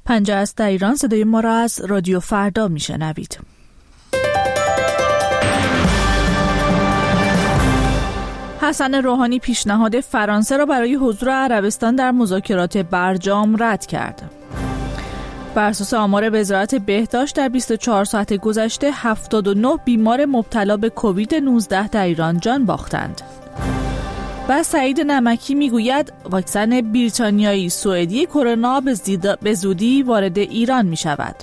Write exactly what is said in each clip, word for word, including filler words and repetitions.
پنجره است در ایران. صدای ما را از رادیو فردا میشنوید. حسن روحانی پیشنهاد فرانسه را برای حضور عربستان در مذاکرات برجام رد کرد. بر اساس آمار وزارت بهداشت در بیست و چهار ساعت گذشته هفتاد و نه بیمار مبتلا به کووید نوزده در ایران جان باختند. و سعید نمکی میگوید واکسن بریتانیایی سوئدی کرونا به زودی وارد ایران می شود.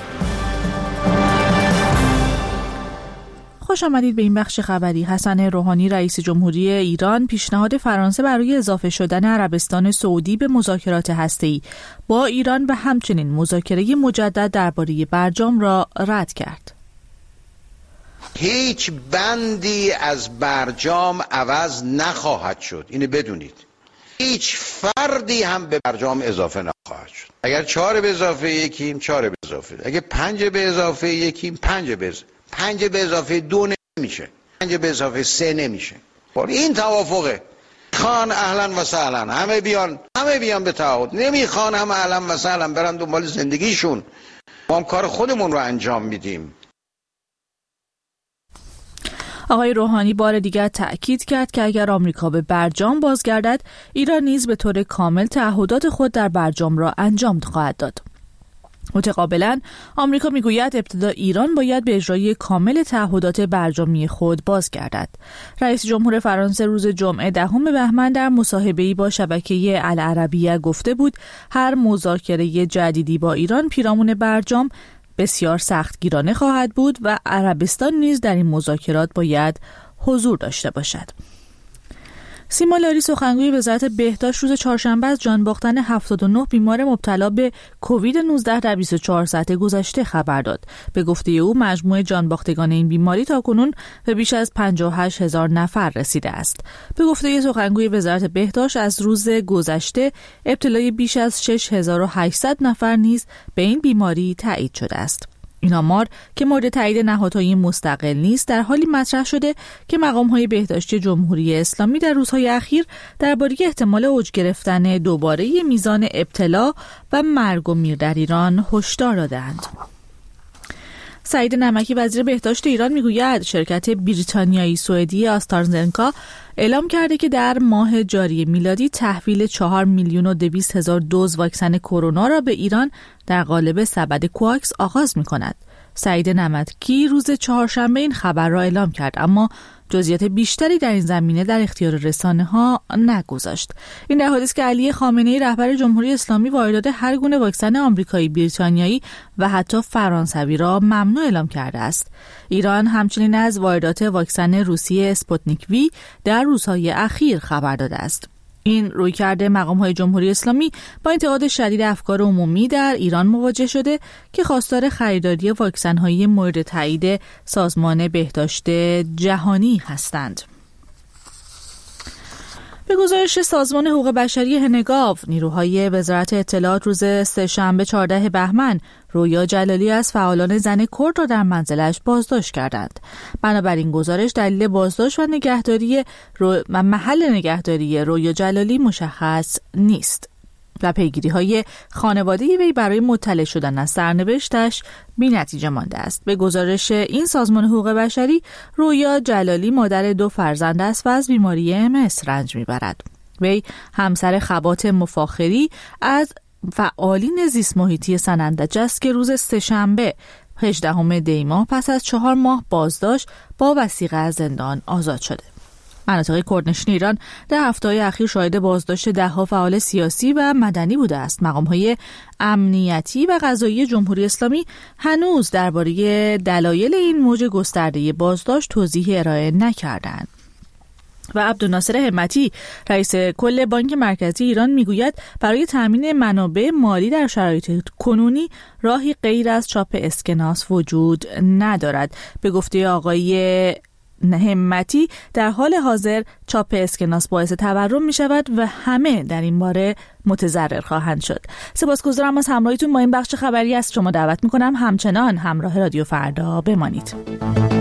خوش آمدید به این بخش خبری. حسن روحانی رئیس جمهوری ایران پیشنهاد فرانسه برای اضافه شدن عربستان سعودی به مذاکرات هسته‌ای با ایران و همچنین مذاکره مجدد درباره برجام را رد کرد. هیچ بندی از برجام عوض نخواهد شد، اینو بدونید. هیچ فردی هم به برجام اضافه نخواهد شد. اگر چهار به اضافه یکیم چهار به اضافه، اگر پنج به اضافه یکیم پنج به اضافه. پنج به اضافه دو نمیشه، پنج به اضافه سه نمیشه. این توافقه. خان اهلا و سهلا، همه بیان همه بیان به تعهد. نمیخوان هم اهلا و سهلا برن دنبال زندگیشون. ما هم کار خودمون رو انجام میدیم. آقای روحانی بار دیگر تأکید کرد که اگر آمریکا به برجام بازگردد، ایران نیز به طور کامل تعهدات خود در برجام را انجام خواهد داد. متقابلا آمریکا میگوید ابتدا ایران باید به اجرای کامل تعهدات برجامی خود بازگردد. رئیس جمهور فرانسه روز جمعه دهم بهمن در مصاحبه‌ای با شبکه العربیه گفته بود هر مذاکره جدیدی با ایران پیرامون برجام بسیار سختگیرانه خواهد بود و عربستان نیز در این مذاکرات باید حضور داشته باشد. سیما لاری سخنگوی وزارت بهداشت روز چهارشنبه از جان باختن هفتاد و نه بیمار مبتلا به کووید نوزده در بیست و چهار ساعت گذشته خبر داد. به گفته او مجموع جان باختگان این بیماری تاکنون به بیش از پنجاه و هشت هزار نفر رسیده است. به گفته سخنگوی وزارت بهداشت از روز گذشته ابتلای بیش از شش هزار و هشتصد نفر نیز به این بیماری تایید شده است. این آمار که مورد تایید نهادهای مستقل نیست در حالی مطرح شده که مقام‌های بهداشتی جمهوری اسلامی در روزهای اخیر درباره احتمال اوج گرفتن دوباره میزان ابتلا و مرگ و میر در ایران هشدار دادند. سعید نمکی وزیر بهداشت ایران میگوید شرکت بریتانیایی سوئدی آسترازنکا اعلام کرده که در ماه جاری میلادی تحویل چهار میلیون و دویست هزار دوز واکسن کرونا را به ایران در قالب سبد کواکس آغاز می‌کند. سعید نمکی روز چهارشنبه این خبر را اعلام کرد، اما جزئیات بیشتری در این زمینه در اختیار رسانه‌ها نگذاشت. این در حالی است که علی خامنه‌ای رهبر جمهوری اسلامی واردات هر گونه واکسن آمریکایی، بریتانیایی و حتی فرانسوی را ممنوع اعلام کرده است. ایران همچنین از واردات واکسن روسیه اسپوتنیک وی در روزهای اخیر خبر داده است. این رویکرد مقام‌های جمهوری اسلامی با انتقاد شدید افکار عمومی در ایران مواجه شده که خواستار خریداری واکسن‌های مورد تایید سازمان بهداشت جهانی هستند. به گزارش سازمان حقوق بشری هنگاو، نیروهای وزارت اطلاعات روز سه‌شنبه چهاردهم بهمن رویا جلالی از فعالان زن کرد را در منزلش بازداشت کردند. بنابراین گزارش دلیل بازداشت و نگهداری رو... و محل نگهداری رویا جلالی مشخص نیست و پیگیری‌های خانواده وی برای مطلع شدن از سرنوشتش بی‌نتیجه مانده است. به گزارش این سازمان حقوق بشری، رویا جلالی مادر دو فرزند است و از بیماری ام اس رنج می‌برد. وی همسر خبات مفاخری از فعالین زیست محیطی سنندج است که روز سه‌شنبه هجدهم دی ماه پس از چهار ماه بازداشت با وثیقه از زندان آزاد شده. مناطق کردنشین ایران در هفته‌های اخیر شاهد بازداشت ده‌ها فعال سیاسی و مدنی بوده است. مقام‌های امنیتی و قضایی جمهوری اسلامی هنوز درباره دلایل این موج گسترده بازداشت توضیح ارائه نکردند. و عبدالناصر همتی رئیس کل بانک مرکزی ایران میگوید برای تامین منابع مالی در شرایط کنونی راهی غیر از چاپ اسکناس وجود ندارد. به گفته آقای همتی در حال حاضر چاپ اسکناس باعث تورم می شود و همه در این باره متضرر خواهند شد. سپاسگزارم از همراهیتون با این بخش خبری. از شما دعوت می کنم همچنان همراه رادیو فردا بمانید.